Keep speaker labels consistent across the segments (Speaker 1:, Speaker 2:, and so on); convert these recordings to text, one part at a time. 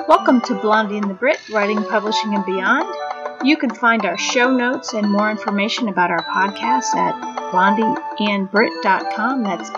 Speaker 1: Welcome to Blondie and the Brit, Writing, Publishing, and Beyond. You can find our show notes and more information about our podcast at blondieandbrit.com. That's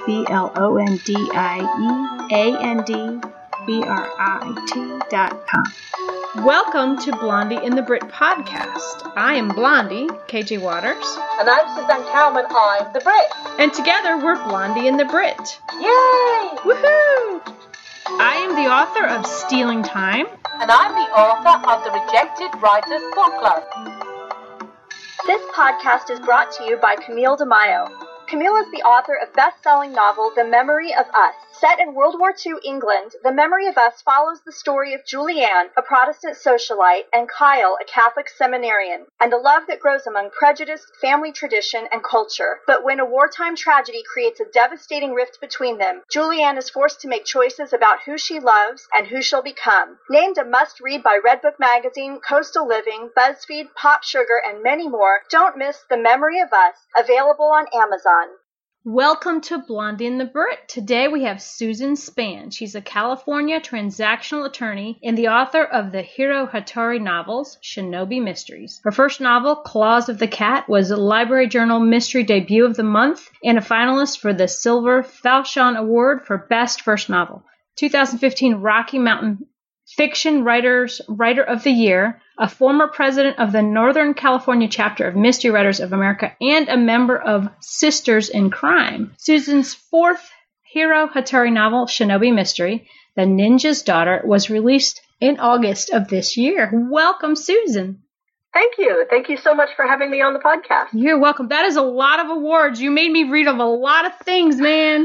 Speaker 1: BLONDIEANDBRIT.com. Welcome to Blondie and the Brit podcast. I am Blondie, KJ Waters.
Speaker 2: And I'm Suzanne Cowman, I'm the Brit.
Speaker 1: And together we're Blondie and the Brit.
Speaker 2: Yay!
Speaker 1: Woohoo! I am the author of Stealing Time.
Speaker 2: And I'm the author of the Rejected Writers Book Club.
Speaker 3: This podcast is brought to you by Camille DeMaio. Camille is the author of best-selling novel The Memory of Us. Set in World War II England, The Memory of Us follows the story of Julianne, a Protestant socialite, and Kyle, a Catholic seminarian, and the love that grows among prejudice, family tradition, and culture. But when a wartime tragedy creates a devastating rift between them, Julianne is forced to make choices about who she loves and who she'll become. Named a must-read by Redbook Magazine, Coastal Living, BuzzFeed, Pop Sugar, and many more, don't miss The Memory of Us, available on Amazon.
Speaker 1: Welcome to Blondie and the Brit. Today we have Susan Spann. She's a California transactional attorney and the author of the Hiro Hattori novels, Shinobi Mysteries. Her first novel, Claws of the Cat, was a Library Journal Mystery Debut of the Month and a finalist for the Silver Falchion Award for Best First Novel. 2015 Rocky Mountain Fiction Writer of the Year, a former president of the Northern California chapter of Mystery Writers of America, and a member of Sisters in Crime. Susan's fourth Hiro Hattori novel, Shinobi Mystery, The Ninja's Daughter, was released in August of this year. Welcome, Susan.
Speaker 2: Thank you. Thank you so much for having me on the podcast.
Speaker 1: You're welcome. That is a lot of awards. You made me read of a lot of things, man.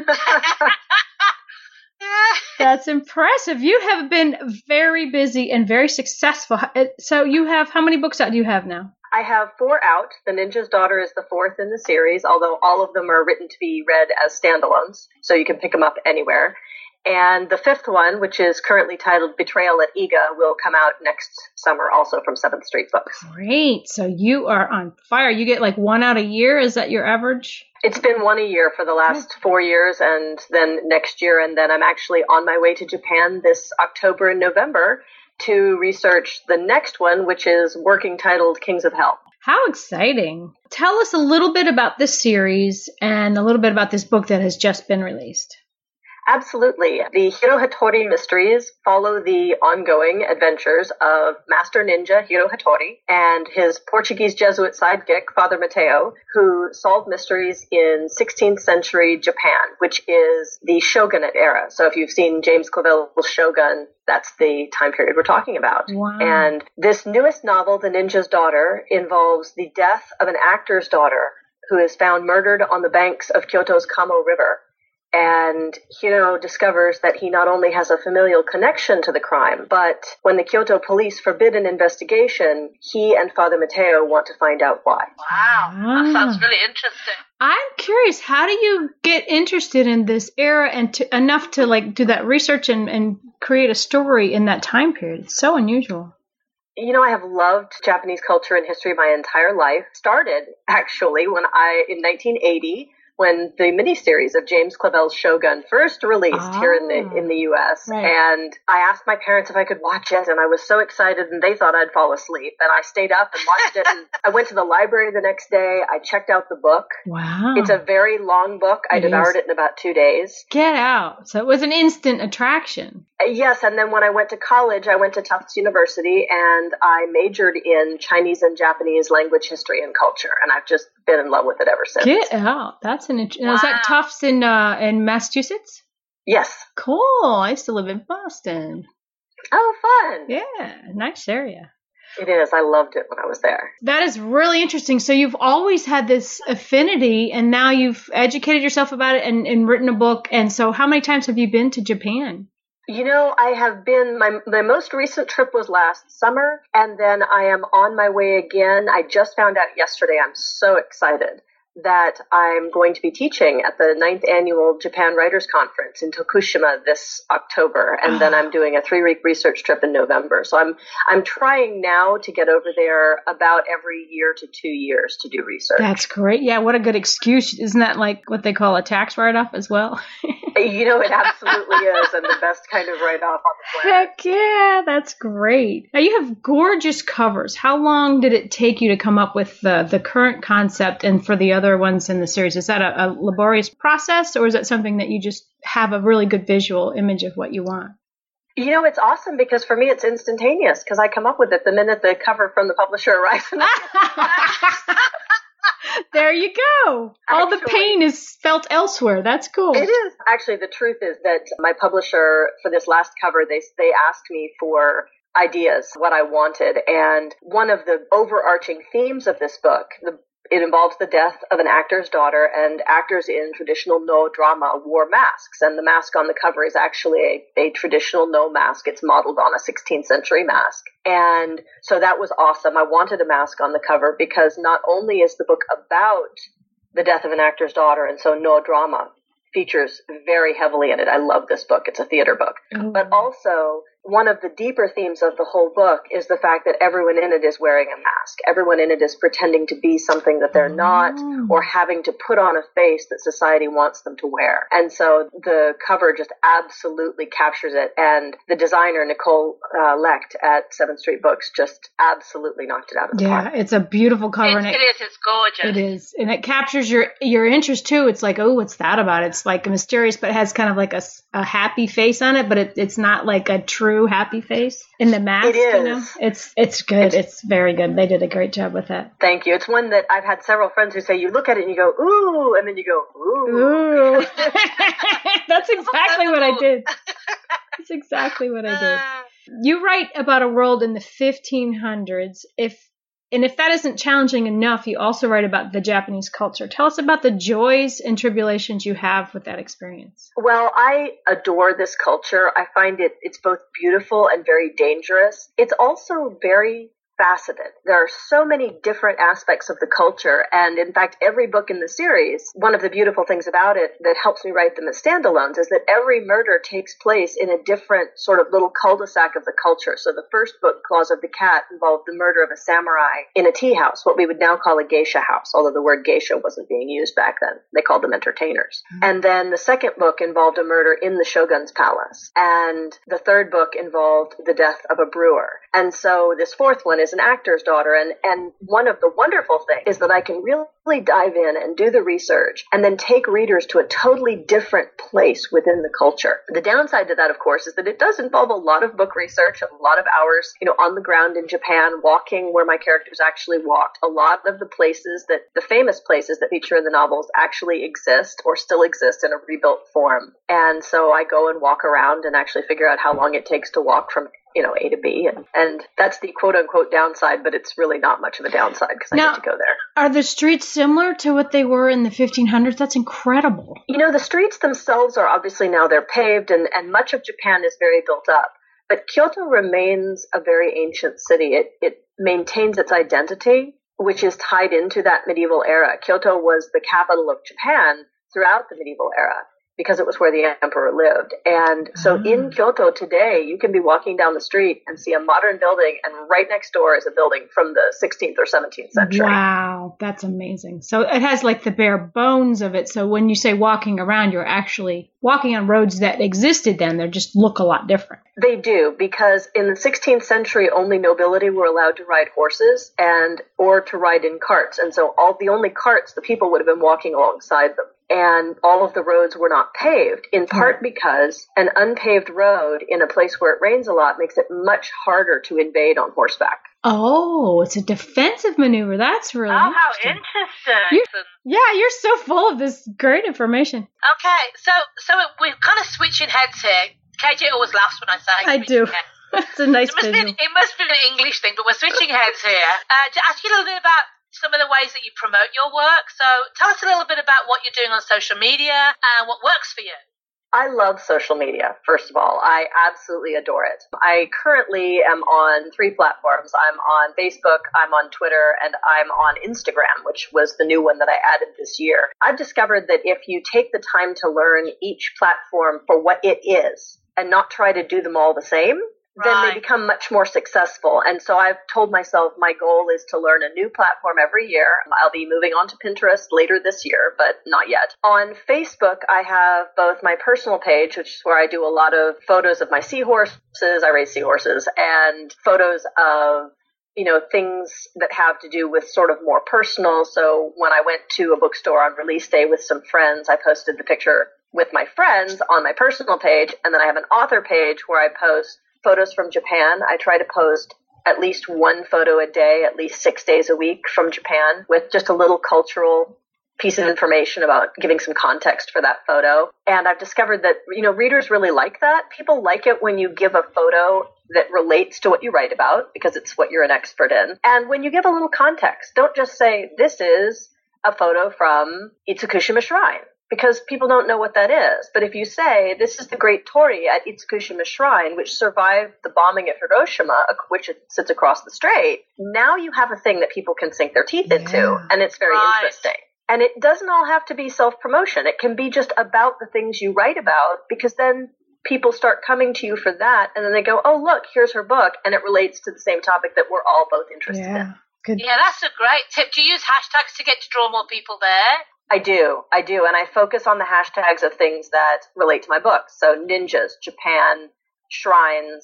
Speaker 1: That's impressive. You have been very busy and very successful. So you have, how many books out do you have now?
Speaker 2: I have 4 out. The Ninja's Daughter is the 4th in the series, although all of them are written to be read as standalones, so you can pick them up anywhere. And the 5th one, which is currently titled Betrayal at Iga, will come out next summer, also from 7th Street Books.
Speaker 1: Great. So you are on fire. You get like 1 out a year? Is that your average?
Speaker 2: It's been 1 a year for the last 4 years, and then next year, and then I'm actually on my way to Japan this October and November to research the next one, which is working titled Kings of Hell.
Speaker 1: How exciting. Tell us a little bit about this series and a little bit about this book that has just been released.
Speaker 2: Absolutely. The Hiro Hattori mysteries follow the ongoing adventures of Master Ninja Hiro Hattori and his Portuguese Jesuit sidekick, Father Mateo, who solve mysteries in 16th century Japan, which is the shogunate era. So if you've seen James Clavell's Shogun, that's the time period we're talking about.
Speaker 1: Wow.
Speaker 2: And this newest novel, The Ninja's Daughter, involves the death of an actor's daughter who is found murdered on the banks of Kyoto's Kamo River. And Hiro discovers that he not only has a familial connection to the crime, but when the Kyoto police forbid an investigation, he and Father Mateo want to find out why.
Speaker 4: Wow, that sounds really interesting.
Speaker 1: I'm curious, how do you get interested in this era and enough to like do that research and create a story in that time period? It's so unusual.
Speaker 2: You know, I have loved Japanese culture and history my entire life. Started, actually, in 1980, when the miniseries of James Clavell's Shogun first released here in the U.S.
Speaker 1: Right.
Speaker 2: And I asked my parents if I could watch it, and I was so excited, and they thought I'd fall asleep. And I stayed up and watched it, and I went to the library the next day. I checked out the book.
Speaker 1: Wow.
Speaker 2: It's a very long book. I devoured it in about 2 days.
Speaker 1: Get out. So it was an instant attraction.
Speaker 2: Yes, and then when I went to college, I went to Tufts University, and I majored in Chinese and Japanese language, history, and culture. And I've just been in love with it ever since.
Speaker 1: Get out. That's an interesting. Is that Tufts in Massachusetts?
Speaker 2: Yes.
Speaker 1: Cool. I used to live in Boston.
Speaker 2: Oh, fun.
Speaker 1: Yeah, nice area.
Speaker 2: It is. I loved it when I was there.
Speaker 1: That is really interesting. So you've always had this affinity, and now you've educated yourself about it and written a book. And so how many times have you been to Japan?
Speaker 2: You know, I have been, my most recent trip was last summer, and then I am on my way again. I just found out yesterday, I'm so excited, that I'm going to be teaching at the 9th Annual Japan Writers Conference in Tokushima this October, and then I'm doing a 3-week research trip in November. So I'm trying now to get over there about every year to 2 years to do research.
Speaker 1: That's great. Yeah, what a good excuse. Isn't that like what they call a tax write-off as well?
Speaker 2: It absolutely is, and the best kind of write-off on the planet.
Speaker 1: Heck yeah, that's great. Now, you have gorgeous covers. How long did it take you to come up with the current concept and for the other ones in the series? Is that a laborious process, or is that something that you just have a really good visual image of what you want?
Speaker 2: It's awesome because for me it's instantaneous because I come up with it the minute the cover from the publisher arrives.
Speaker 1: There you go. All the pain is felt elsewhere. That's cool.
Speaker 2: It is. Actually, the truth is that my publisher for this last cover, they asked me for ideas, what I wanted. And one of the overarching themes of this book, it involves the death of an actor's daughter, and actors in traditional No drama wore masks. And the mask on the cover is actually a traditional No mask. It's modeled on a 16th century mask. And so that was awesome. I wanted a mask on the cover because not only is the book about the death of an actor's daughter, and so No drama features very heavily in it. I love this book. It's a theater book. Oh. But also, one of the deeper themes of the whole book is the fact that everyone in it is wearing a mask. Everyone in it is pretending to be something that they're not, or having to put on a face that society wants them to wear. And so the cover just absolutely captures it. And the designer, Nicole Lecht at 7th Street Books, just absolutely knocked it out of the park.
Speaker 1: Yeah, it's a beautiful cover.
Speaker 4: It is. It's gorgeous.
Speaker 1: It is. And it captures your interest, too. It's like, oh, what's that about? It's like mysterious, but it has kind of like a happy face on it, but it's not like a true happy face in the mask.
Speaker 2: It is.
Speaker 1: It's good. It's very good. They did a great job with that.
Speaker 2: Thank you. It's one that I've had several friends who say you look at it and you go, ooh, and then you go, ooh.
Speaker 1: Ooh. That's exactly what I did. That's exactly what I did. You write about a world in the 1500s. If that isn't challenging enough, you also write about the Japanese culture. Tell us about the joys and tribulations you have with that experience.
Speaker 2: Well, I adore this culture. I find it's both beautiful and very dangerous. It's also very faceted. There are so many different aspects of the culture, and in fact, every book in the series, one of the beautiful things about it that helps me write them as standalones is that every murder takes place in a different sort of little cul-de-sac of the culture. So the first book, Claws of the Cat, involved the murder of a samurai in a tea house, what we would now call a geisha house, although the word geisha wasn't being used back then. They called them entertainers. Mm-hmm. And then the second book involved a murder in the shogun's palace. And the third book involved the death of a brewer. And so this fourth one is an actor's daughter. And one of the wonderful things is that I can really dive in and do the research and then take readers to a totally different place within the culture. The downside to that, of course, is that it does involve a lot of book research, a lot of hours, on the ground in Japan, walking where my characters actually walked. A lot of the famous places that feature in the novels actually exist or still exist in a rebuilt form. And so I go and walk around and actually figure out how long it takes to walk from A to B. And that's the quote-unquote downside, but it's really not much of a downside because I get to go there.
Speaker 1: Are the streets similar to what they were in the 1500s? That's incredible.
Speaker 2: The streets themselves are obviously now they're paved, and much of Japan is very built up. But Kyoto remains a very ancient city. It maintains its identity, which is tied into that medieval era. Kyoto was the capital of Japan throughout the medieval era, because it was where the emperor lived. And so in Kyoto today, you can be walking down the street and see a modern building, and right next door is a building from the 16th or 17th century.
Speaker 1: Wow, that's amazing. So it has like the bare bones of it. So when you say walking around, you're actually walking on roads that existed then. They just look a lot different.
Speaker 2: They do, because in the 16th century, only nobility were allowed to ride horses or to ride in carts. And so the only carts, the people would have been walking alongside them. And all of the roads were not paved, in part because an unpaved road in a place where it rains a lot makes it much harder to invade on horseback.
Speaker 1: Oh, it's a defensive maneuver. That's really interesting.
Speaker 4: How interesting.
Speaker 1: You're so full of this great information.
Speaker 4: Okay, so we're kind of switching heads here. KJ always laughs when I say
Speaker 1: I do. It's a nice visual.
Speaker 4: It must be an English thing, but we're switching heads here. To ask you a little bit about some of the ways that you promote your work. So tell us a little bit about what you're doing on social media and what works for you.
Speaker 2: I love social media, first of all. I absolutely adore it. I currently am on 3 platforms. I'm on Facebook, I'm on Twitter, and I'm on Instagram, which was the new one that I added this year. I've discovered that if you take the time to learn each platform for what it is and not try to do them all the same, then they become much more successful. And so I've told myself my goal is to learn a new platform every year. I'll be moving on to Pinterest later this year, but not yet. On Facebook, I have both my personal page, which is where I do a lot of photos of my seahorses. I raise seahorses, and photos of things that have to do with sort of more personal. So when I went to a bookstore on release day with some friends, I posted the picture with my friends on my personal page. And then I have an author page where I post photos from Japan. I try to post at least 1 photo a day, at least 6 days a week from Japan, with just a little cultural piece of information about giving some context for that photo. And I've discovered that, readers really like that. People like it when you give a photo that relates to what you write about, because it's what you're an expert in. And when you give a little context, don't just say, this is a photo from Itsukushima Shrine, because people don't know what that is. But if you say, this is the great torii at Itsukushima Shrine, which survived the bombing at Hiroshima, which sits across the strait, now you have a thing that people can sink their teeth into, and it's very interesting. And it doesn't all have to be self-promotion. It can be just about the things you write about, because then people start coming to you for that, and then they go, oh, look, here's her book, and it relates to the same topic that we're all both interested in.
Speaker 1: Good.
Speaker 4: Yeah, that's a great tip. Do you use hashtags to get to draw more people there?
Speaker 2: I do, and I focus on the hashtags of things that relate to my books. So ninjas, Japan, shrines,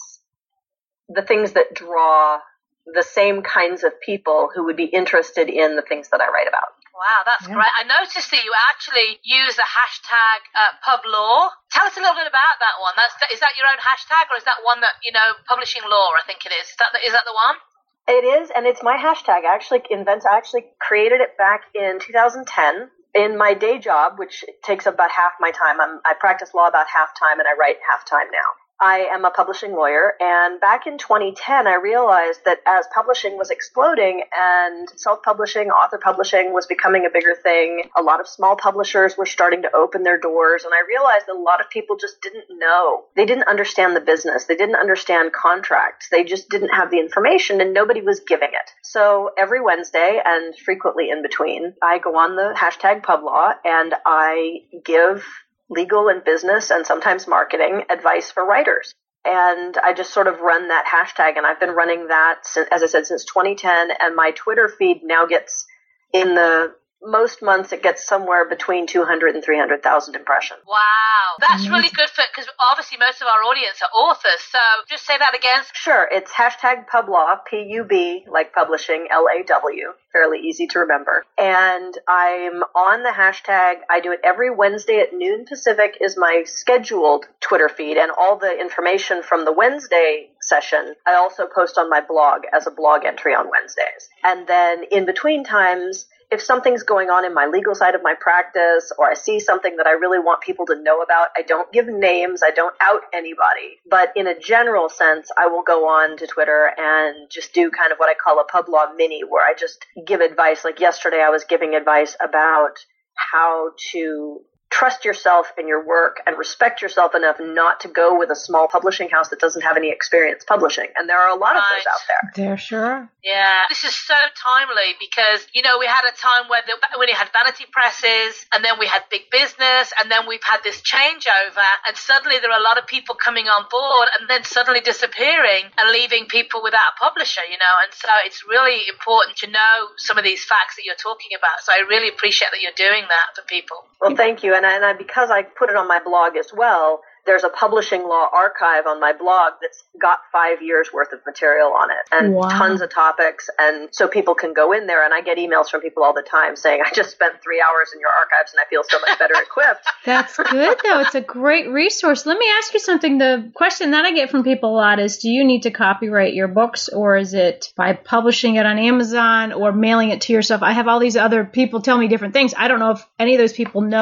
Speaker 2: the things that draw the same kinds of people who would be interested in the things that I write about.
Speaker 4: Wow, that's great. I noticed that you actually use the hashtag PubLaw. Tell us a little bit about that one. Is that your own hashtag, or is that one that, Publishing Law, I think it is. Is that the one?
Speaker 2: It is, and it's my hashtag. I actually created it back in 2010. In my day job, which takes about half my time, I practice law about half time and I write half time now. I am a publishing lawyer, and back in 2010, I realized that as publishing was exploding and self-publishing, author publishing was becoming a bigger thing, a lot of small publishers were starting to open their doors, and I realized that a lot of people just didn't know. They didn't understand the business. They didn't understand contracts. They just didn't have the information, and nobody was giving it. So every Wednesday, and frequently in between, I go on the hashtag PubLaw, and I give legal and business and sometimes marketing advice for writers. And I just sort of run that hashtag, and I've been running that, as I said, since 2010, and my Twitter feed now gets, in the most months, it gets somewhere between 200 and 300,000 impressions.
Speaker 4: Wow, that's really good because obviously most of our audience are authors, so just say that again.
Speaker 2: Sure, it's hashtag PubLaw, P-U-B, like publishing, L-A-W, fairly easy to remember. And I'm on the hashtag. I do it every Wednesday at noon Pacific is my scheduled Twitter feed, and all the information from the Wednesday session I also post on my blog as a blog entry on Wednesdays. And then in between times, if something's going on in my legal side of my practice, or I see something that I really want people to know about, I don't give names, I don't out anybody. But in a general sense, I will go on to Twitter and just do kind of what I call a PubLaw mini, where I just give advice. Like yesterday, I was giving advice about how to trust yourself in your work and respect yourself enough not to go with a small publishing house that doesn't have any experience publishing. And there are a lot of those out there.
Speaker 1: There sure are.
Speaker 4: Yeah, this is so timely because, we had a time where when we had vanity presses, and then we had big business, and then we've had this changeover, and suddenly there are a lot of people coming on board and then suddenly disappearing and leaving people without a publisher, and so it's really important to know some of these facts that you're talking about. So I really appreciate that you're doing that for people.
Speaker 2: Well, thank you. And I, because I put it on my blog as well, there's a publishing law archive on my blog that's got 5 years worth of material on it, and tons of topics. And so people can go in there, and I get emails from people all the time saying, I just spent 3 hours in your archives and I feel so much better equipped.
Speaker 1: That's good, though. It's a great resource. Let me ask you something. The question that I get from people a lot is, do you need to copyright your books, or is it by publishing it on Amazon or mailing it to yourself? I have all these other people tell me different things. I don't know if any of those people know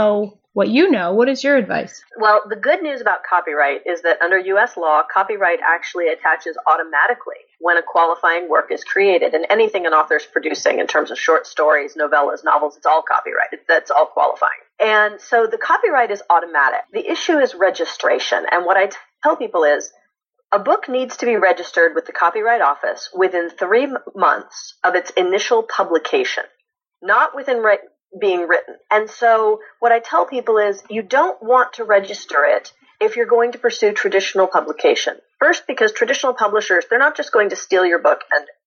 Speaker 1: what you know. What is your advice?
Speaker 2: Well, the good news about copyright is that under U.S. law, copyright actually attaches automatically when a qualifying work is created. And anything an author is producing in terms of short stories, novellas, novels, it's all copyrighted. That's all qualifying. And so the copyright is automatic. The issue is registration. And what I tell people is a book needs to be registered with the Copyright Office within 3 months of its initial publication, not within being written. And so what I tell people is you don't want to register it if you're going to pursue traditional publication. First, because traditional publishers, they're not just going to steal your book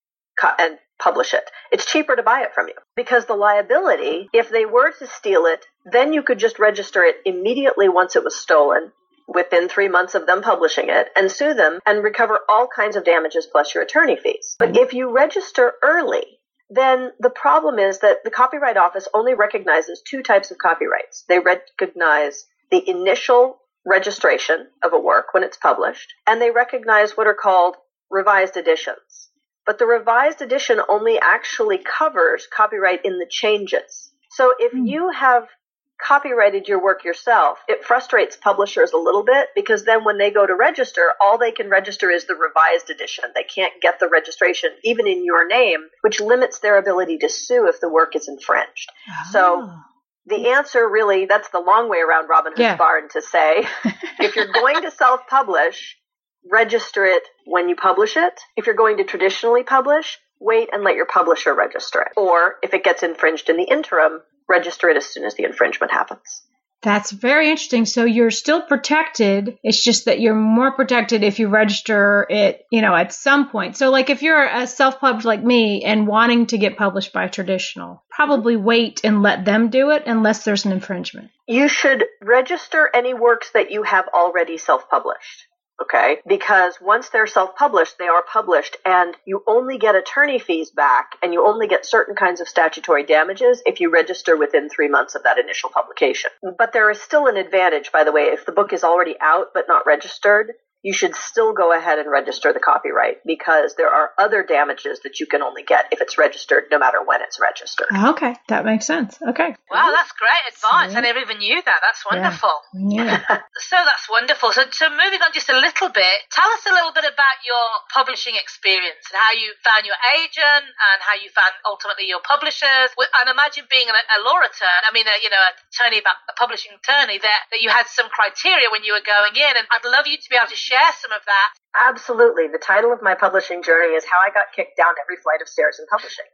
Speaker 2: and publish it. It's cheaper to buy it from you because the liability, if they were to steal it, then you could just register it immediately once it was stolen within 3 months of them publishing it and sue them and recover all kinds of damages plus your attorney fees. But if you register early, then the problem is that the Copyright Office only recognizes 2 types of copyrights. They recognize the initial registration of a work when it's published, and they recognize what are called revised editions. But the revised edition only actually covers copyright in the changes. So if you have copyrighted your work yourself, it frustrates publishers a little bit because then when they go to register, all they can register is the revised edition. They can't get the registration even in your name, which limits their ability to sue if the work is infringed. So the answer really, that's the long way around Robin Hood's barn to say, if you're going to self-publish, register it when you publish it. If you're going to traditionally publish, wait and let your publisher register it. Or if it gets infringed in the interim, register it as soon as the infringement happens.
Speaker 1: That's very interesting. So you're still protected. It's just that you're more protected if you register it, at some point. So like if you're a self-published like me and wanting to get published by traditional, probably wait and let them do it unless there's an infringement.
Speaker 2: You should register any works that you have already self-published. Okay, because once they're self-published, they are published, and you only get attorney fees back, and you only get certain kinds of statutory damages if you register within 3 months of that initial publication. But there is still an advantage, by the way, if the book is already out but not registered, you should still go ahead and register the copyright because there are other damages that you can only get if it's registered, no matter when it's registered.
Speaker 1: Okay, that makes sense. Okay.
Speaker 4: Wow, that's great advice. I never even knew that. That's wonderful.
Speaker 1: Yeah.
Speaker 4: So that's wonderful. So moving on just a little bit, tell us a little bit about your publishing experience and how you found your agent and how you found ultimately your publishers. And imagine being a law attorney, an attorney, a publishing attorney, that you had some criteria when you were going in. And I'd love you to be able to share some of that.
Speaker 2: Absolutely. The title of my publishing journey is How I Got Kicked Down Every Flight of Stairs in Publishing.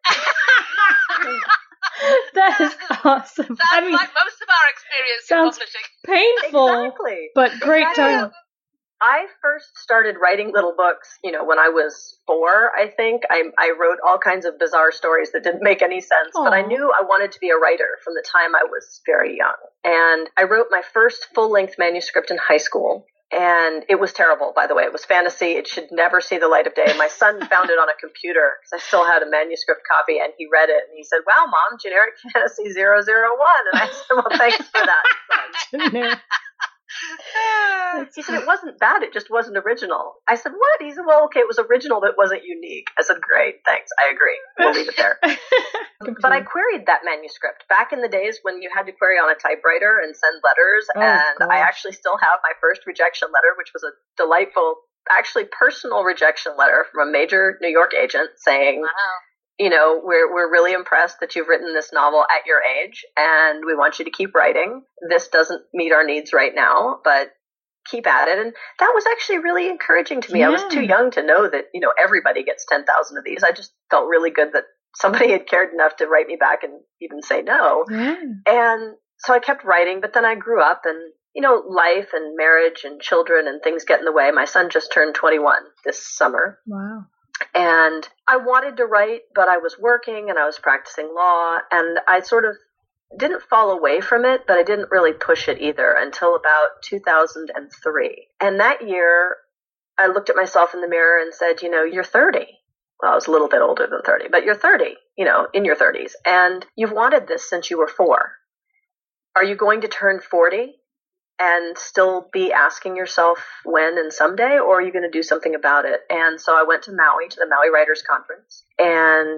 Speaker 1: That is awesome.
Speaker 4: Sounds like most of our experience in publishing.
Speaker 1: Painful,
Speaker 2: exactly.
Speaker 1: But great title.
Speaker 2: I first started writing little books, when I was 4, I think. I wrote all kinds of bizarre stories that didn't make any sense, but I knew I wanted to be a writer from the time I was very young. And I wrote my first full-length manuscript in high school. And it was terrible, by the way. It was fantasy. It should never see the light of day. My son found it on a computer because I still had a manuscript copy, and he read it, and he said, "Wow, Mom, generic fantasy 001." And I said, "Well, thanks for that, son." He said, "It wasn't bad. It just wasn't original." I said, "What?" He said, "Well, okay, it was original, but it wasn't unique." I said, "Great, thanks. I agree. We'll leave it there." But I queried that manuscript back in the days when you had to query on a typewriter and send letters. I actually still have my first rejection letter, which was a delightful, actually personal rejection letter from a major New York agent saying, "Wow, we're really impressed that you've written this novel at your age, and we want you to keep writing. This doesn't meet our needs right now, but keep at it." And that was actually really encouraging to me. I was too young to know that, everybody gets 10,000 of these. I just felt really good that somebody had cared enough to write me back and even say no. Yeah. And so I kept writing, but then I grew up and, life and marriage and children and things get in the way. My son just turned 21 this summer.
Speaker 1: Wow.
Speaker 2: And I wanted to write, but I was working and I was practicing law, and I sort of didn't fall away from it, but I didn't really push it either until about 2003. And that year, I looked at myself in the mirror and said, "You're 30. Well, I was a little bit older than 30, but you're 30, in your 30s, and you've wanted this since you were 4. Are you going to turn 40 and still be asking yourself when and someday, or are you going to do something about it?" And so I went to Maui, to the Maui Writers Conference, and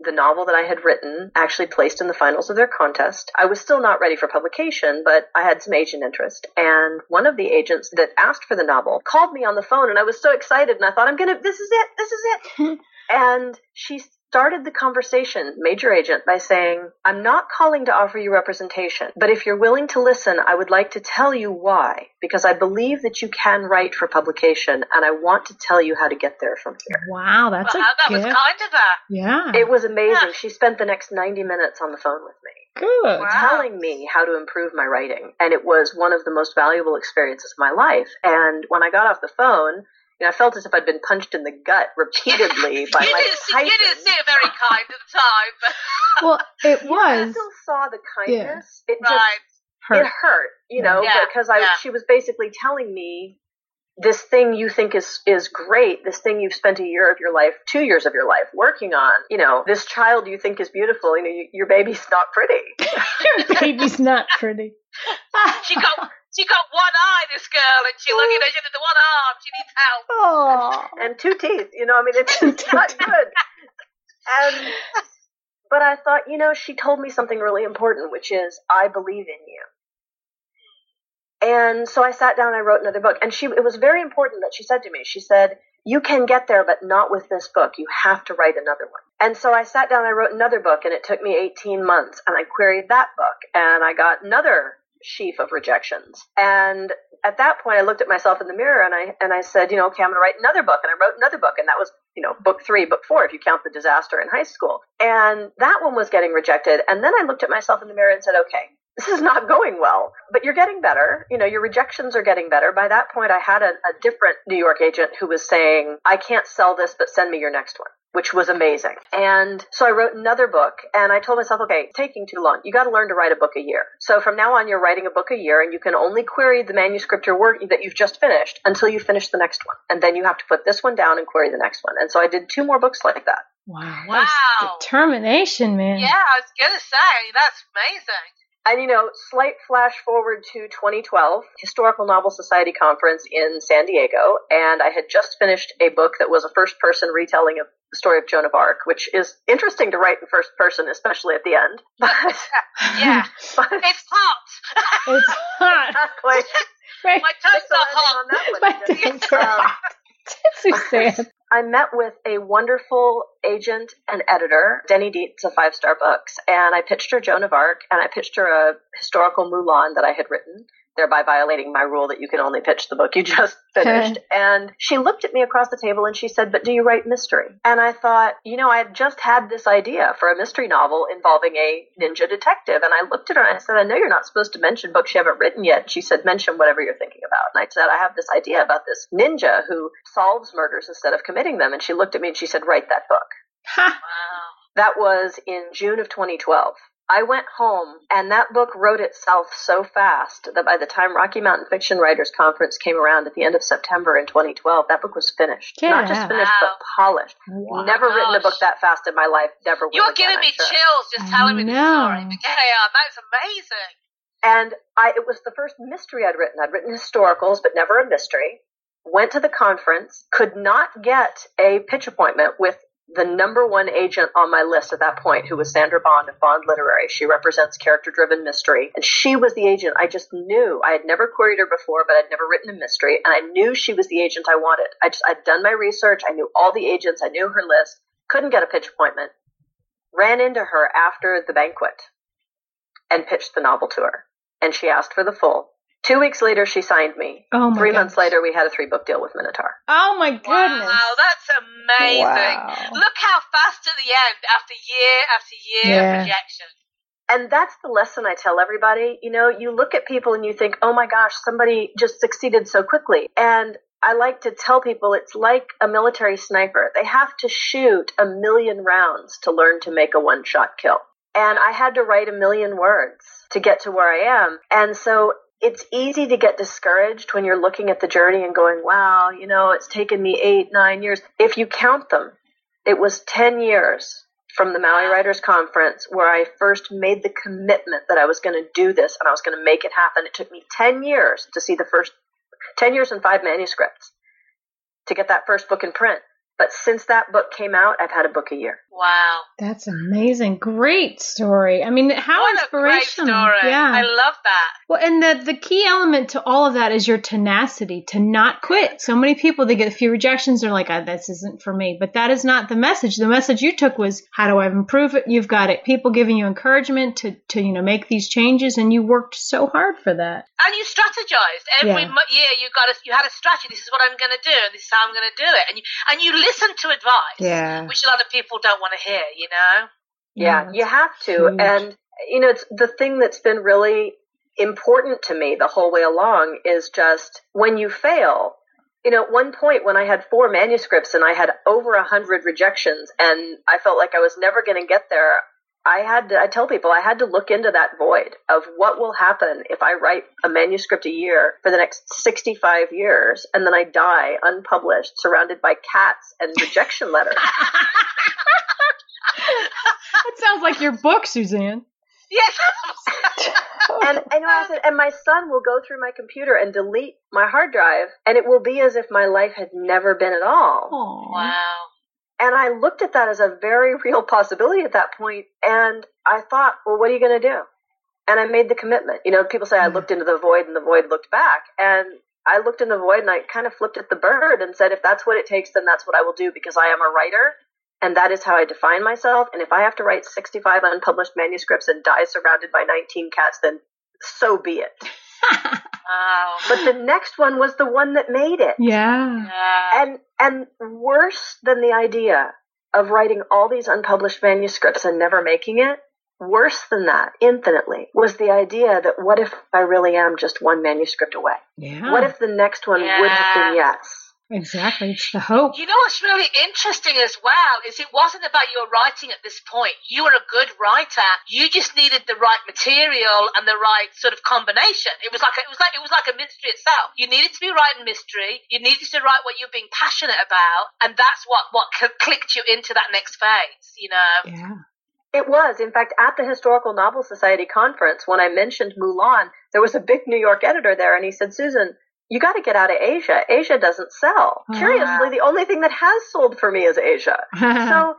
Speaker 2: the novel that I had written actually placed in the finals of their contest. I was still not ready for publication, but I had some agent interest. And one of the agents that asked for the novel called me on the phone, and I was so excited, and I thought, this is it. And she started the conversation, major agent, by saying, I'm not calling to offer you representation, but if you're willing to listen, I would like to tell you why, because I believe that you can write for publication, and I want to tell you how to get there from here.
Speaker 1: Wow, that
Speaker 4: was kind of her.
Speaker 1: Yeah.
Speaker 2: It was amazing. Yeah. She spent the next 90 minutes on the phone with me.
Speaker 1: Good.
Speaker 4: Wow.
Speaker 2: Telling me how to improve my writing. And it was one of the most valuable experiences of my life. And when I got off the phone, I felt as if I'd been punched in the gut repeatedly by my hyphen.
Speaker 4: You didn't seem very kind at the time. But
Speaker 1: well, it was.
Speaker 2: I still saw the kindness.
Speaker 1: Yeah.
Speaker 2: It just
Speaker 1: hurt.
Speaker 2: It hurt, because she was basically telling me, this thing you think is great, this thing you've spent 2 years of your life working on, this child you think is beautiful, your baby's not pretty.
Speaker 1: Your baby's not pretty.
Speaker 4: She got one eye, this girl, and she did the one arm. She needs help.
Speaker 1: Oh.
Speaker 2: And 2 teeth, it's not good. But I thought, she told me something really important, which is, I believe in you. And so I sat down and I wrote another book. And it was very important that she said to me, she said, you can get there, but not with this book. You have to write another one. And so I sat down and I wrote another book, and it took me 18 months. And I queried that book, and I got another sheaf of rejections. And at that point, I looked at myself in the mirror and I said, okay, I'm going to write another book. And I wrote another book, and that was, book 3, book 4, if you count the disaster in high school. And that one was getting rejected. And then I looked at myself in the mirror and said, okay, this is not going well, but you're getting better. Your rejections are getting better. By that point, I had a different New York agent who was saying, I can't sell this, but send me your next one, which was amazing. And so I wrote another book, and I told myself, okay, it's taking too long. You got to learn to write a book a year. So from now on, you're writing a book a year, and you can only query the manuscript or work that you've just finished until you finish the next one. And then you have to put this one down and query the next one. And so I did 2 more books like that.
Speaker 1: Wow. Determination, man.
Speaker 4: Yeah, I was going to say, that's amazing.
Speaker 2: And, slight flash forward to 2012, Historical Novel Society Conference in San Diego, and I had just finished a book that was a first-person retelling of the story of Joan of Arc, which is interesting to write in first person, especially at the end. But,
Speaker 4: yeah, it's hot.
Speaker 1: It's hot.
Speaker 2: Exactly.
Speaker 1: Right.
Speaker 4: My toes are hot.
Speaker 1: My toes are hot. Suzanne.
Speaker 2: I met with a wonderful agent and editor, Denny Dietz of 5 Star Books, and I pitched her Joan of Arc, and I pitched her a historical Mulan that I had written, thereby violating my rule that you can only pitch the book you just finished. And she looked at me across the table and she said, but do you write mystery? And I thought, I had just had this idea for a mystery novel involving a ninja detective. And I looked at her and I said, I know you're not supposed to mention books you haven't written yet. She said, mention whatever you're thinking about. And I said, I have this idea about this ninja who solves murders instead of committing them. And she looked at me and she said, write that book.
Speaker 4: Wow.
Speaker 2: That was in June of 2012. I went home, and that book wrote itself so fast that by the time Rocky Mountain Fiction Writers Conference came around at the end of September in 2012, that book was finished.
Speaker 1: Yeah.
Speaker 2: Not just finished, but polished.
Speaker 1: Wow.
Speaker 2: Never written a book that fast in my life. Never will.
Speaker 4: You're giving me chills just telling me the story. But carry on. That's amazing.
Speaker 2: And it was the first mystery I'd written. I'd written historicals, but never a mystery. Went to the conference, could not get a pitch appointment with the number 1 agent on my list at that point, who was Sandra Bond of Bond Literary. She represents character-driven mystery. And she was the agent I just knew. I had never queried her before, but I'd never written a mystery. And I knew she was the agent I wanted. I'd done my research. I knew all the agents. I knew her list. Couldn't get a pitch appointment. Ran into her after the banquet and pitched the novel to her. And she asked for the full. 2 weeks later, she signed me.
Speaker 1: Oh my
Speaker 2: 3 months later, we had a 3-book deal with Minotaur.
Speaker 1: Oh my goodness.
Speaker 4: Wow, that's amazing.
Speaker 1: Wow.
Speaker 4: Look how fast to the end, after year of rejection.
Speaker 2: And that's the lesson I tell everybody. You look at people and you think, oh my gosh, somebody just succeeded so quickly. And I like to tell people it's like a military sniper. They have to shoot 1 million rounds to learn to make a one-shot kill. And I had to write 1 million words to get to where I am. And so it's easy to get discouraged when you're looking at the journey and going, wow, it's taken me 8-9 years. If you count them, it was 10 years from the Maui Writers Conference where I first made the commitment that I was going to do this and I was going to make it happen. It took me 10 years to see 10 years and 5 manuscripts to get that first book in print. But since that book came out, I've had a book a year.
Speaker 4: Wow.
Speaker 1: That's amazing. Great story. I mean, how
Speaker 4: What
Speaker 1: inspirational.
Speaker 4: a great story.
Speaker 1: Yeah.
Speaker 4: I love that.
Speaker 1: Well, and the key element to all of that is your tenacity to not quit. So many people, they get a few rejections. They're like, this isn't for me. But that is not the message. The message you took was, how do I improve it? You've got it. People giving you encouragement to make these changes. And you worked so hard for that.
Speaker 4: And you strategized. Every year you had a strategy. This is what I'm going to do. This is how I'm going to do it. And you listened to advice, which a lot of people don't want to hear,
Speaker 2: Yeah, you have to.
Speaker 1: Huge.
Speaker 2: And, it's the thing that's been really important to me the whole way along is just when you fail. At one point when I had 4 manuscripts and I had over 100 rejections and I felt like I was never going to get there, I tell people I had to look into that void of what will happen if I write a manuscript a year for the next 65 years and then I die unpublished, surrounded by cats and rejection letters.
Speaker 1: That sounds like your book, Suzanne.
Speaker 4: Yes.
Speaker 2: and my son will go through my computer and delete my hard drive, and it will be as if my life had never been at all.
Speaker 1: Aww.
Speaker 4: Wow.
Speaker 2: And I looked at that as a very real possibility at that point, and I thought, well, what are you going to do? And I made the commitment. People say I looked into the void and the void looked back, and I looked in the void and I kind of flipped at the bird and said, if that's what it takes, then that's what I will do, because I am a writer. And that is how I define myself. And if I have to write 65 unpublished manuscripts and die surrounded by 19 cats, then so be it.
Speaker 4: Wow.
Speaker 2: But the next one was the one that made it.
Speaker 1: Yeah.
Speaker 2: And worse than the idea of writing all these unpublished manuscripts and never making it, worse than that, infinitely, was the idea that what if I really am just one manuscript away?
Speaker 1: Yeah.
Speaker 2: What if the next one would have been yes?
Speaker 1: Exactly. It's the hope.
Speaker 4: What's really interesting as well is it wasn't about your writing at this point. You were a good writer. You just needed the right material and the right sort of combination. It was like a mystery itself. You needed to be writing mystery. You needed to write what you're being passionate about, and that's what clicked you into that next phase.
Speaker 1: Yeah.
Speaker 2: It was. In fact, at the Historical Novel Society conference, when I mentioned Mulan, there was a big New York editor there, and he said, Susan, you got to get out of Asia. Asia doesn't sell. Curiously, the only thing that has sold for me is Asia. So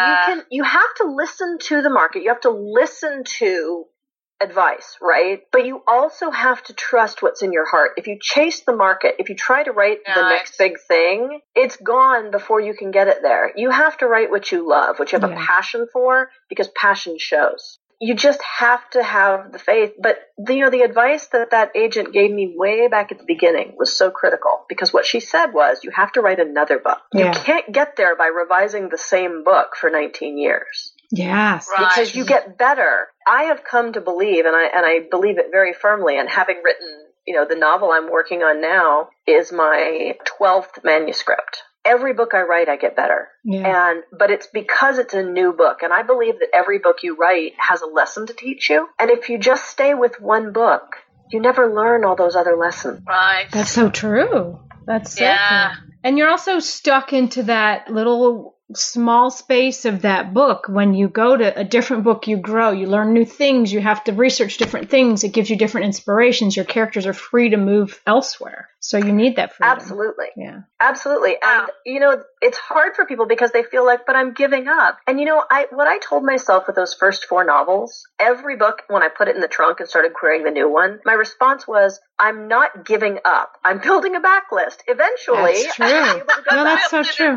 Speaker 2: you have to listen to the market. You have to listen to advice, right? But you also have to trust what's in your heart. If you chase the market, if you try to write the next big thing, it's gone before you can get it there. You have to write what you love, what you have a passion for, because passion shows. You just have to have the faith. But, the advice that agent gave me way back at the beginning was so critical, because what she said was, you have to write another book. Yeah. You can't get there by revising the same book for 19 years.
Speaker 1: Yes.
Speaker 4: Right.
Speaker 2: Because you get better. I have come to believe, and I believe it very firmly, and having written, the novel I'm working on now is my 12th manuscript. Every book I write, I get better. Yeah. But it's because it's a new book. And I believe that every book you write has a lesson to teach you. And if you just stay with one book, you never learn all those other lessons.
Speaker 4: Right.
Speaker 1: That's so true. That's so true. And you're also stuck into that little small space of that book. When you go to a different book, you grow, you learn new things, you have to research different things. It gives you different inspirations. Your characters are free to move elsewhere. So you need that freedom.
Speaker 2: Absolutely.
Speaker 1: Yeah.
Speaker 2: Absolutely. And, it's hard for people because they feel like, but I'm giving up. And, what I told myself with those first 4 novels, every book, when I put it in the trunk and started querying the new one, my response was, I'm not giving up. I'm building a backlist. Eventually.
Speaker 1: That's true. No, that's so true.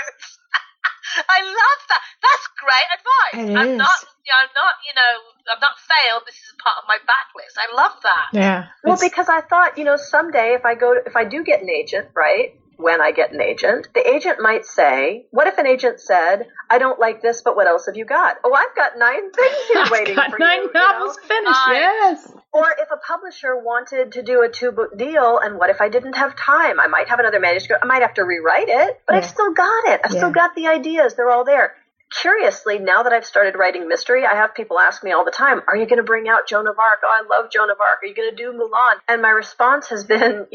Speaker 4: I love that. That's great advice.
Speaker 1: I'm
Speaker 4: not failed. This is part of my backlist. I love that.
Speaker 1: Yeah.
Speaker 2: Well, because I thought, someday if I do get an agent, right? When I get an agent, the agent might say, what if an agent said, I don't like this, but what else have you got? Oh, I've got 9 things here waiting for you.
Speaker 1: 9 novels finished, yes.
Speaker 2: Or if a publisher wanted to do a 2-book deal, and what if I didn't have time? I might have another manuscript. I might have to rewrite it, but I've still got it. I've still got the ideas. They're all there. Curiously, now that I've started writing mystery, I have people ask me all the time, are you going to bring out Joan of Arc? Oh, I love Joan of Arc. Are you going to do Mulan? And my response has been,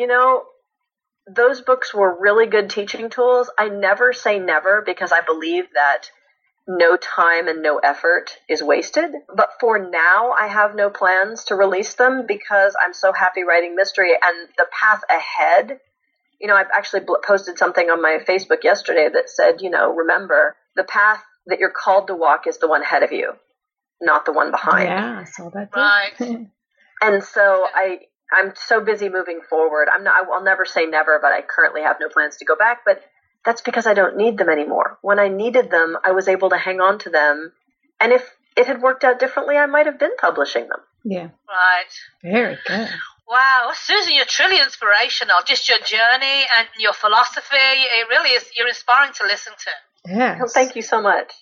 Speaker 2: those books were really good teaching tools. I never say never, because I believe that no time and no effort is wasted. But for now, I have no plans to release them because I'm so happy writing mystery, and the path ahead I've actually posted something on my Facebook yesterday that said, remember, the path that you're called to walk is the one ahead of you, not the one behind.
Speaker 1: Yeah, I saw that too.
Speaker 4: Right.
Speaker 2: And so I'm so busy moving forward. I'll never say never, but I currently have no plans to go back. But that's because I don't need them anymore. When I needed them, I was able to hang on to them. And if it had worked out differently, I might have been publishing them.
Speaker 1: Yeah.
Speaker 4: Right.
Speaker 1: Very good.
Speaker 4: Wow, well, Susan, you're truly inspirational. Just your journey and your philosophy, it really is, you're inspiring to listen to.
Speaker 1: Yeah.
Speaker 2: Well, thank you so much.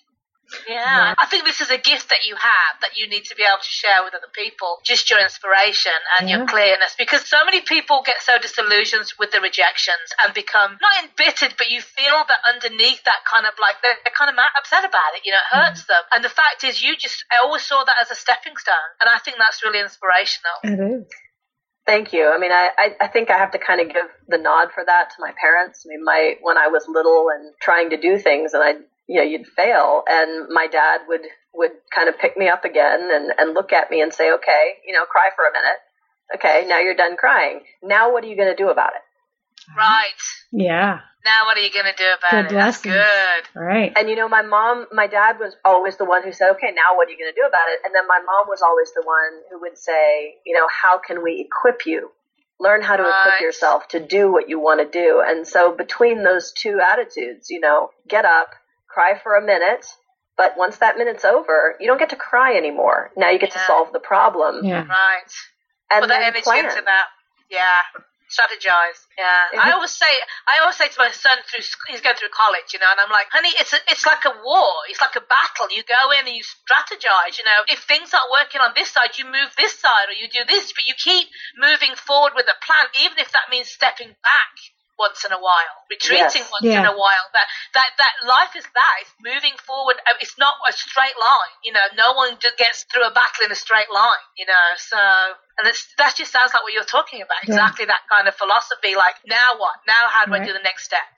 Speaker 4: Yeah, I think this is a gift that you have that you need to be able to share with other people, just your inspiration and your clearness, because so many people get so disillusioned with the rejections and become not embittered, but you feel that underneath that kind of like they're kind of upset about it, it hurts them. And the fact is I always saw that as a stepping stone, and I think that's really inspirational.
Speaker 1: It is.
Speaker 2: Thank you. I mean, I think I have to kind of give the nod for that to my parents. I mean, when I was little and trying to do things and you'd fail, and my dad would kind of pick me up again and look at me and say, okay, cry for a minute. Okay, now you're done crying. Now what are you going to do about it?
Speaker 4: Right.
Speaker 1: Yeah.
Speaker 4: Now what are you going to do about it?
Speaker 1: Lessons.
Speaker 4: That's good.
Speaker 1: Right.
Speaker 2: And my dad was always the one who said, okay, now what are you going to do about it? And then my mom was always the one who would say, how can we equip you? Learn how to equip yourself to do what you want to do. And so between those two attitudes, get up, cry for a minute, but once that minute's over, you don't get to cry anymore. Now you get to solve the problem.
Speaker 1: Yeah.
Speaker 4: Right.
Speaker 2: And
Speaker 4: put that energy
Speaker 2: plan.
Speaker 4: into that. Yeah. Strategize. Yeah. I always say to my son he's going through college, and I'm like, honey, it's like a war. It's like a battle. You go in and you strategize. If things aren't working on this side, you move this side or you do this, but you keep moving forward with a plan, even if that means stepping back once in a while, retreating once in a while. That life is it's moving forward. It's not a straight line. No one just gets through a battle in a straight line. So, and that just sounds like what you're talking about. Exactly that kind of philosophy. Like, now what? Now how do I do the next step?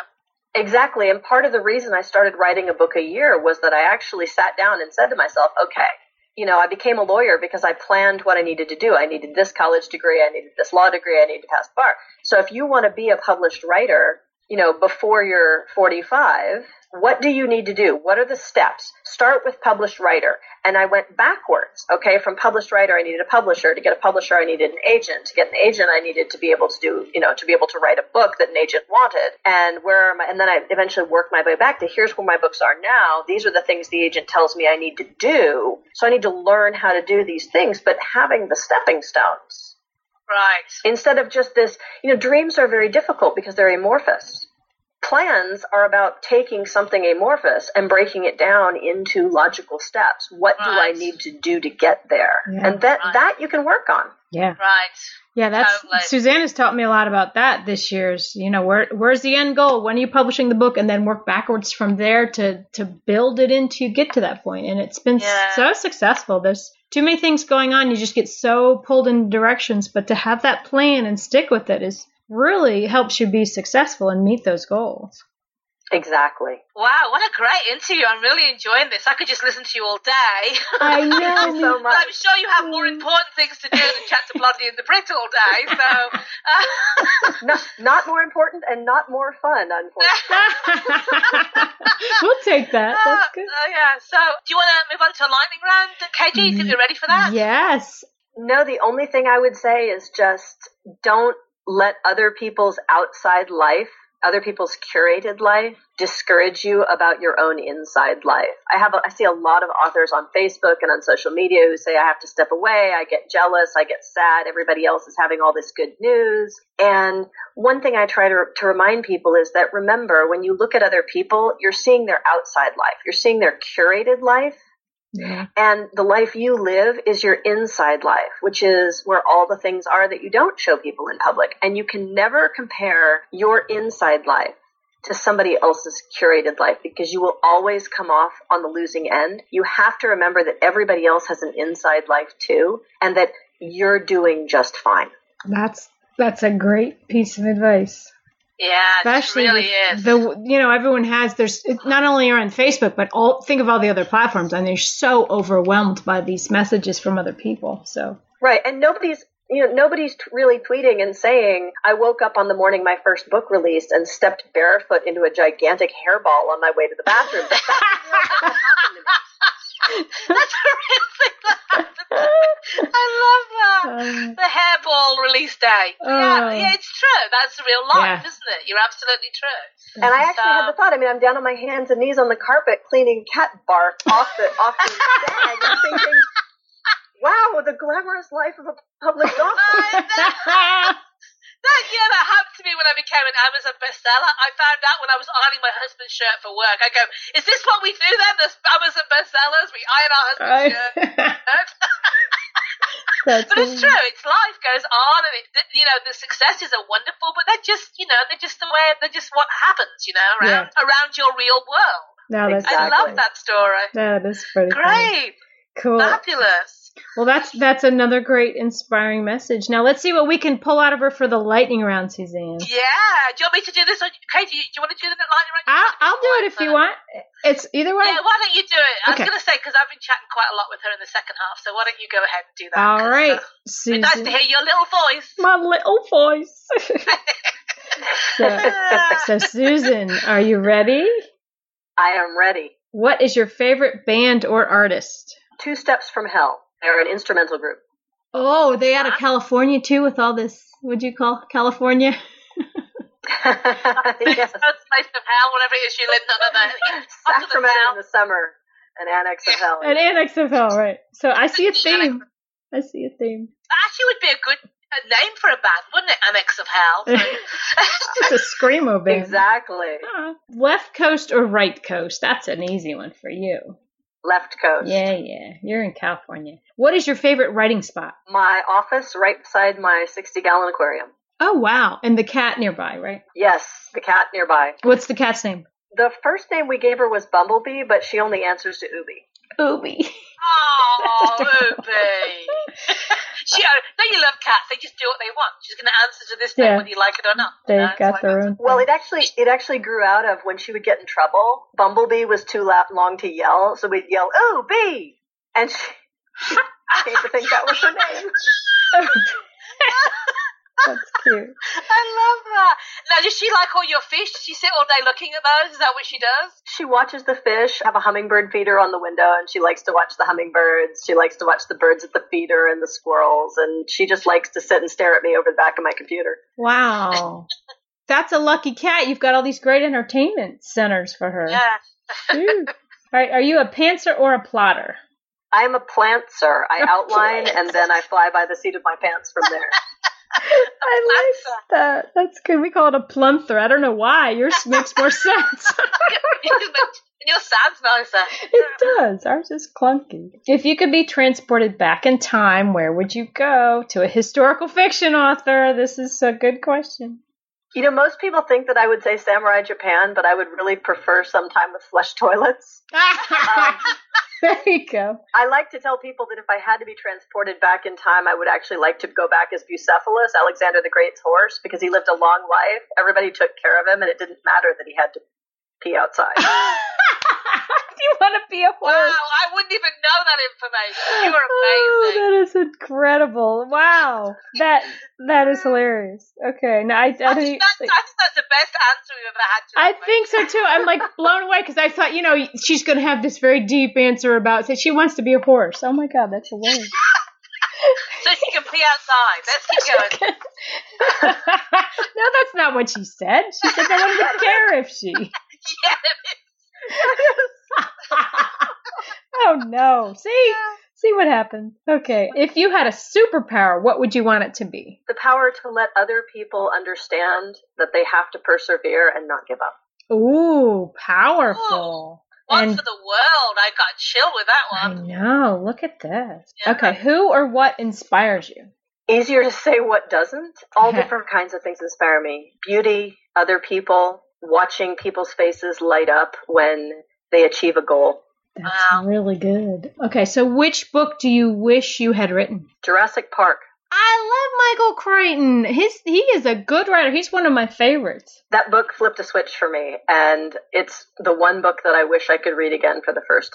Speaker 2: Exactly. And part of the reason I started writing a book a year was that I actually sat down and said to myself, okay, I became a lawyer because I planned what I needed to do. I needed this college degree. I needed this law degree. I needed to pass the bar. So if you want to be a published writer, before you're 45, what do you need to do? What are the steps? Start with published writer. And I went backwards. Okay. From published writer, I needed a publisher. To get a publisher, I needed an agent. To get an agent, I needed to be able to do, to be able to write a book that an agent wanted. And then I eventually worked my way back to here's where my books are now. These are the things the agent tells me I need to do. So I need to learn how to do these things, but having the stepping stones.
Speaker 4: Right.
Speaker 2: Instead of just this, dreams are very difficult because they're amorphous. Plans are about taking something amorphous and breaking it down into logical steps. What do I need to do to get there? Yeah. And that you can work on.
Speaker 1: Yeah.
Speaker 4: Right.
Speaker 1: Yeah, that's totally. Susanna's taught me a lot about that this year's, where's the end goal? When are you publishing the book? And then work backwards from there to build it into get to that point. And it's been so successful. There's too many things going on. You just get so pulled in directions. But to have that plan and stick with it really helps you be successful and meet those goals.
Speaker 2: Exactly.
Speaker 4: Wow, what a great interview. I'm really enjoying this. I could just listen to you all day.
Speaker 1: I know.
Speaker 2: So much.
Speaker 4: I'm sure you have more important things to do than chat to Blondie and the Brit all day. So,
Speaker 2: not more important and not more fun, unfortunately.
Speaker 1: We'll take that. That's good.
Speaker 4: Yeah. So, do you want to move on to a lightning round, KG? You think we're ready for that?
Speaker 1: Yes.
Speaker 2: No, the only thing I would say is just don't let other people's outside life, other people's curated life, discourage you about your own inside life. I see a lot of authors on Facebook and on social media who say, I have to step away, I get jealous, I get sad, everybody else is having all this good news. And one thing I try to remind people is that, remember, when you look at other people, you're seeing their outside life, you're seeing their curated life. Yeah. And the life you live is your inside life, which is where all the things are that you don't show people in public. And you can never compare your inside life to somebody else's curated life because you will always come off on the losing end. You have to remember that everybody else has an inside life too, and that you're doing just fine.
Speaker 1: That's a great piece of advice.
Speaker 4: Yeah, especially it really is.
Speaker 1: Everyone has, not only are on Facebook, but think of all the other platforms, and they're so overwhelmed by these messages from other people. So
Speaker 2: right, and nobody's nobody's really tweeting and saying, I woke up on the morning my first book released and stepped barefoot into a gigantic hairball on my way to the bathroom. But that's the real thing that happened to me.
Speaker 4: That's a real thing that happened to me. I love that. The hairball release day. Yeah, it's true. That's real life, isn't it? You're absolutely true.
Speaker 2: And I actually had the thought, I'm down on my hands and knees on the carpet cleaning cat bark off the bag and thinking, wow, the glamorous life of a public doctor.
Speaker 4: That happened to me when I became an Amazon bestseller. I found out when I was ironing my husband's shirt for work. I go, is this what we do then, the Amazon bestsellers? We iron our husband's shirt. But it's true. It's life goes on, and the successes are wonderful, but they're just the way, they're just what happens, around your real world.
Speaker 1: No, that's
Speaker 4: I love that story.
Speaker 1: That is pretty
Speaker 4: great.
Speaker 1: Cool.
Speaker 4: Fabulous.
Speaker 1: Well, that's another great inspiring message. Now let's see what we can pull out of her for the lightning round, Suzanne.
Speaker 4: Yeah. Do you want me to do this? Okay, do you want to do the lightning round?
Speaker 1: I'll do it if you want. It's either way.
Speaker 4: Yeah, why don't you do it? I was going to say, because I've been chatting quite a lot with her in the second half, so why don't you go ahead and do that?
Speaker 1: All right.
Speaker 4: Susan. It's nice to hear your little voice.
Speaker 1: My little voice. So, Susan, are you ready?
Speaker 2: I am ready.
Speaker 1: What is your favorite band or artist?
Speaker 2: Two Steps from Hell. They're an instrumental group.
Speaker 1: Oh, they out of California too with all this, what'd you call California?
Speaker 2: Yes.
Speaker 4: Place of hell, whatever it is you live in.
Speaker 2: Sacramento in the summer, an annex of hell.
Speaker 1: An annex of hell, right. So I see a theme. That
Speaker 4: actually would be a good name for a band, wouldn't it? Annex of Hell.
Speaker 1: It's a screamo band.
Speaker 2: Exactly.
Speaker 1: Left coast or right coast? That's an easy one for you.
Speaker 2: Left coast.
Speaker 1: Yeah. You're in California. What is your favorite writing spot?
Speaker 2: My office right beside my 60-gallon aquarium.
Speaker 1: Oh, wow. And the cat nearby, right?
Speaker 2: Yes, the cat nearby.
Speaker 1: What's the cat's name?
Speaker 2: The first name we gave her was Bumblebee, but she only answers to Ubi.
Speaker 1: Ubi.
Speaker 4: Oh, Ubi. Don't you love cats? They just do what they want. She's going to answer to this name whether you like it or not.
Speaker 1: They've got their own.
Speaker 2: Well, it actually grew out of when she would get in trouble. Bumblebee was too long to yell, so we'd yell, "Oh, bee!" And she came to think that was her name.
Speaker 1: That's cute.
Speaker 4: I love that. Now, does she like all your fish? Does she sit all day looking at those? Is that what she does?
Speaker 2: She watches the fish. I have a hummingbird feeder on the window, and she likes to watch the hummingbirds. She likes to watch the birds at the feeder and the squirrels, and she just likes to sit and stare at me over the back of my computer.
Speaker 1: Wow. That's a lucky cat. You've got all these great entertainment centers for her.
Speaker 4: Yeah.
Speaker 1: All right. Are you a pantser or a plotter?
Speaker 2: I am a plantser. I outline, and then I fly by the seat of my pants from there.
Speaker 1: I like that. That's good. We call it a plunther. I don't know why. Yours makes more sense.
Speaker 4: Yours sounds nicer.
Speaker 1: It does. Ours is clunky. If you could be transported back in time, where would you go? To a historical fiction author? This is a good question.
Speaker 2: Most people think that I would say Samurai Japan, but I would really prefer sometime with flush toilets.
Speaker 1: There you go.
Speaker 2: I like to tell people that if I had to be transported back in time, I would actually like to go back as Bucephalus, Alexander the Great's horse, because he lived a long life. Everybody took care of him, and it didn't matter that he had to pee outside.
Speaker 1: Do you want to be a horse?
Speaker 4: Wow, I wouldn't even know that information. You are amazing.
Speaker 1: Oh, that is incredible. Wow. That is hilarious. Okay. Now, I think
Speaker 4: that's the best answer we've ever had.
Speaker 1: I think so, too. I'm like blown away because I thought, she's going to have this very deep answer about it. She wants to be a horse. Oh, my God. That's hilarious.
Speaker 4: So she can pee outside. Let's keep going.
Speaker 1: No, that's not what she said. She said they wouldn't care if she.
Speaker 4: Yeah.
Speaker 1: Oh, no. See what happened. Okay. If you had a superpower, what would you want it to be?
Speaker 2: The power to let other people understand that they have to persevere and not give up.
Speaker 1: Ooh, powerful.
Speaker 4: One for the world. I got chill with that one.
Speaker 1: I know. Look at this. Yeah. Okay. Who or what inspires you?
Speaker 2: Easier to say what doesn't. All different kinds of things inspire me. Beauty, other people, watching people's faces light up when they achieve a goal.
Speaker 1: That's really good. Okay, so which book do you wish you had written?
Speaker 2: Jurassic Park.
Speaker 1: I love Michael Crichton. He is a good writer. He's one of my favorites.
Speaker 2: That book flipped a switch for me, and it's the one book that I wish I could read again for the first time.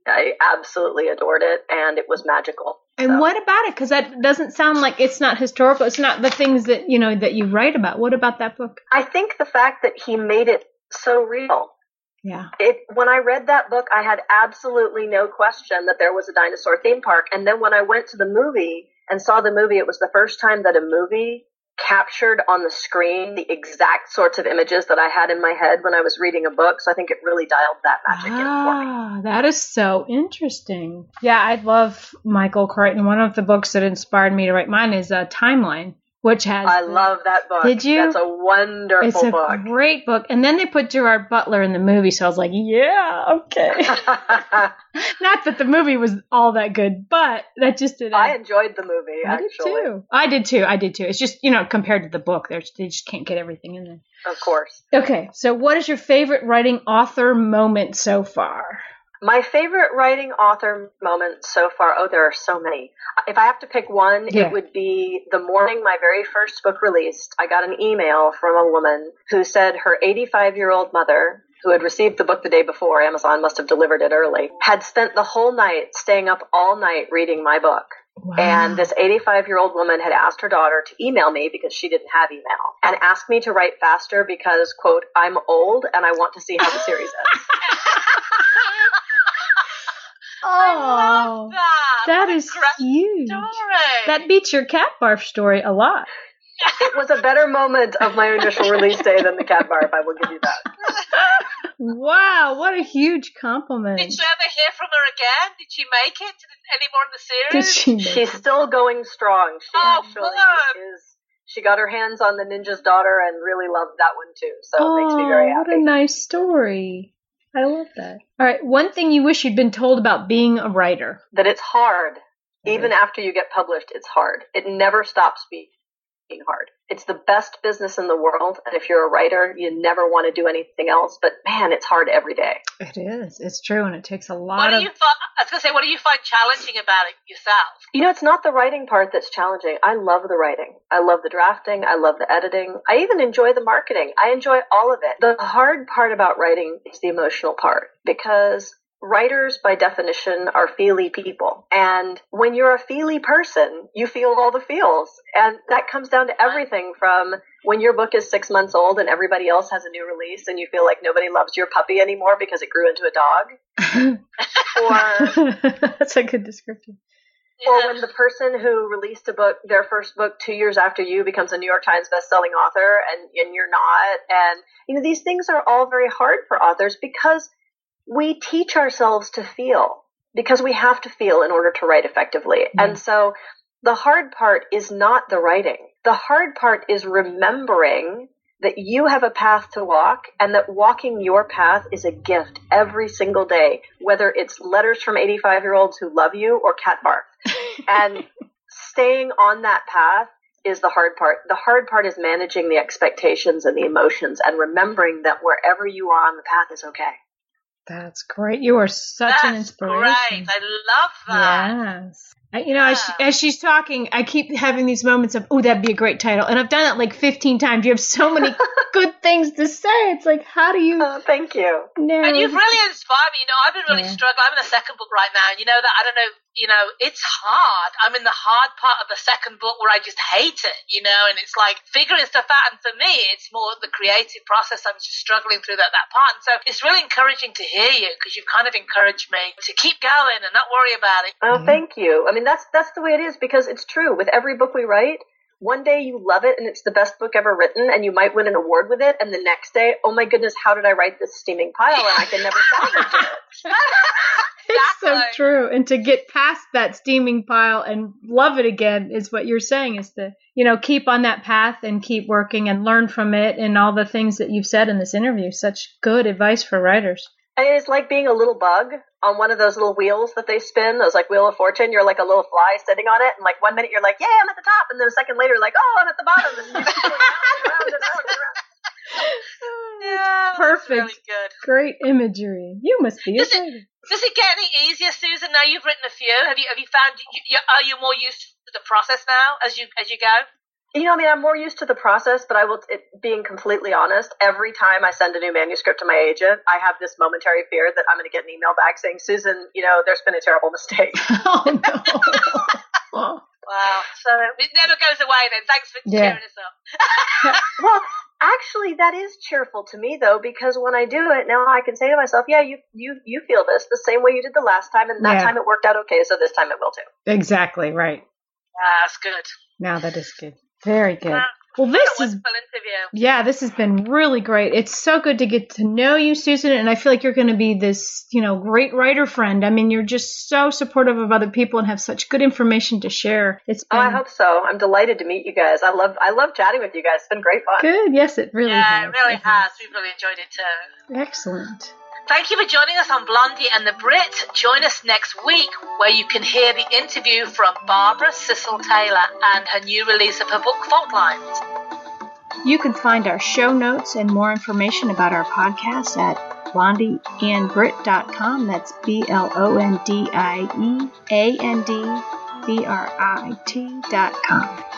Speaker 2: I absolutely adored it, and it was magical.
Speaker 1: And what about it? Because that doesn't sound like it's not historical. It's not the things that, you know, that you write about. What about that book?
Speaker 2: I think the fact that he made it so real.
Speaker 1: Yeah.
Speaker 2: When I read that book, I had absolutely no question that there was a dinosaur theme park. And then when I went to the movie and saw the movie, it was the first time that a movie captured on the screen the exact sorts of images that I had in my head when I was reading a book. So I think it really dialed that magic in for me.
Speaker 1: That is so interesting. Yeah, I love Michael Crichton. One of the books that inspired me to write mine is Timeline, which has...
Speaker 2: I love that book.
Speaker 1: Did you?
Speaker 2: That's a wonderful book.
Speaker 1: It's a great book. And then they put Gerard Butler in the movie, so I was like, yeah, okay. Not that the movie was all that good, but that just did...
Speaker 2: I enjoyed the movie, actually.
Speaker 1: I did too. It's just, you know, compared to the book, they just can't get everything in there.
Speaker 2: Of course.
Speaker 1: Okay, so what is your favorite writing author moment so far?
Speaker 2: My favorite writing author moment so far, there are so many. If I have to pick one, It would be the morning my very first book released. I got an email from a woman who said her 85-year-old mother, who had received the book the day before, Amazon must have delivered it early, had spent the whole night staying up all night reading my book. Wow. And this 85-year-old woman had asked her daughter to email me because she didn't have email, and asked me to write faster because, quote, I'm old and I want to see how the series ends.
Speaker 4: I love that.
Speaker 1: That is huge.
Speaker 4: Story.
Speaker 1: That beats your cat barf story a lot.
Speaker 2: It was a better moment of my initial release day than the cat barf, I will give you that.
Speaker 1: Wow, what a huge compliment.
Speaker 4: Did you ever hear from her again? Did she make it any more in the series?
Speaker 2: She's still going strong. She got her hands on the ninja's daughter and really loved that one too, so it makes me very happy.
Speaker 1: What a nice story. I love that. All right, one thing you wish you'd been told about being a writer.
Speaker 2: That it's hard. Even after you get published, it's hard. It never stops being hard. It's the best business in the world, and if you're a writer, you never want to do anything else, but man, it's hard every day.
Speaker 1: It is. It's true, and it takes a lot
Speaker 4: I was going to say, what do you find challenging about it yourself?
Speaker 2: You know, it's not the writing part that's challenging. I love the writing. I love the drafting. I love the editing. I even enjoy the marketing. I enjoy all of it. The hard part about writing is the emotional part, because writers, by definition, are feely people. And when you're a feely person, you feel all the feels. And that comes down to everything from when your book is 6 months old and everybody else has a new release and you feel like nobody loves your puppy anymore because it grew into a dog. Or
Speaker 1: that's a good description.
Speaker 2: Or when the person who released a book, their first book 2 years after you, becomes a New York Times bestselling author and you're not. And, you know, these things are all very hard for authors because we teach ourselves to feel, because we have to feel in order to write effectively. Mm-hmm. And so the hard part is not the writing. The hard part is remembering that you have a path to walk and that walking your path is a gift every single day, whether it's letters from 85-year-olds who love you or cat barf. And staying on that path is the hard part. The hard part is managing the expectations and the emotions and remembering that wherever you are on the path is okay.
Speaker 1: That's great. You are such an inspiration.
Speaker 4: Great. I love that.
Speaker 1: Yes. You know, as she's talking, I keep having these moments of, oh, that'd be a great title. And I've done it like 15 times. You have so many good things to say. It's like, how do you...
Speaker 2: Oh, thank you.
Speaker 1: No.
Speaker 4: And you've really inspired me. You know, I've been really struggling. I'm in the second book right now. And you know that, I don't know, you know, it's hard. I'm in the hard part of the second book where I just hate it, you know, and it's like figuring stuff out. And for me, it's more the creative process. I'm just struggling through that part. And so it's really encouraging to hear you because you've kind of encouraged me to keep going and not worry about it.
Speaker 2: Oh, thank you. I mean, that's the way it is, because it's true. With every book we write, one day you love it and it's the best book ever written and you might win an award with it, and the next day, oh my goodness, how did I write this steaming pile and I can never salvage it.
Speaker 1: It's so true. And to get past that steaming pile and love it again is what you're saying, is to, you know, keep on that path and keep working and learn from it and all the things that you've said in this interview. Such good advice for writers.
Speaker 2: And it's like being a little bug on one of those little wheels that they spin, those like Wheel of Fortune. You're like a little fly sitting on it, and like 1 minute you're like, yeah, I'm at the top, and then a second later, like, oh, I'm at the bottom. And you keep going round and round and round.
Speaker 1: Yeah, perfect.
Speaker 4: Really good.
Speaker 1: Great imagery. You must be.
Speaker 4: Does it get any easier, Susan? Now you've written a few. Have you found? Are you more used to the process now as you go?
Speaker 2: I'm more used to the process, but being completely honest, every time I send a new manuscript to my agent, I have this momentary fear that I'm going to get an email back saying, Susan, there's been a terrible mistake.
Speaker 1: Oh, no.
Speaker 4: Wow. So it never goes away then. Thanks for cheering us up.
Speaker 2: Well, actually, that is cheerful to me, though, because when I do it, now I can say to myself, yeah, you feel this the same way you did the last time, and that time it worked out okay, so this time it will too.
Speaker 1: Exactly, right.
Speaker 4: That's good.
Speaker 1: Now that is good. Very good. Well,
Speaker 4: this is a wonderful interview.
Speaker 1: Yeah, this has been really great. It's so good to get to know you, Susan, and I feel like you're going to be this, great writer friend. I mean, you're just so supportive of other people and have such good information to share.
Speaker 2: I hope so. I'm delighted to meet you guys. I love chatting with you guys. It's been great fun.
Speaker 1: Good. Yes, it really has.
Speaker 4: Yeah, it really has. We've really enjoyed it too.
Speaker 1: Excellent.
Speaker 4: Thank you for joining us on Blondie and the Brit. Join us next week where you can hear the interview from Barbara Cecil Taylor and her new release of her book, Fault Lines.
Speaker 1: You can find our show notes and more information about our podcast at blondieandbrit.com. That's BLONDIEANDBRIT.com.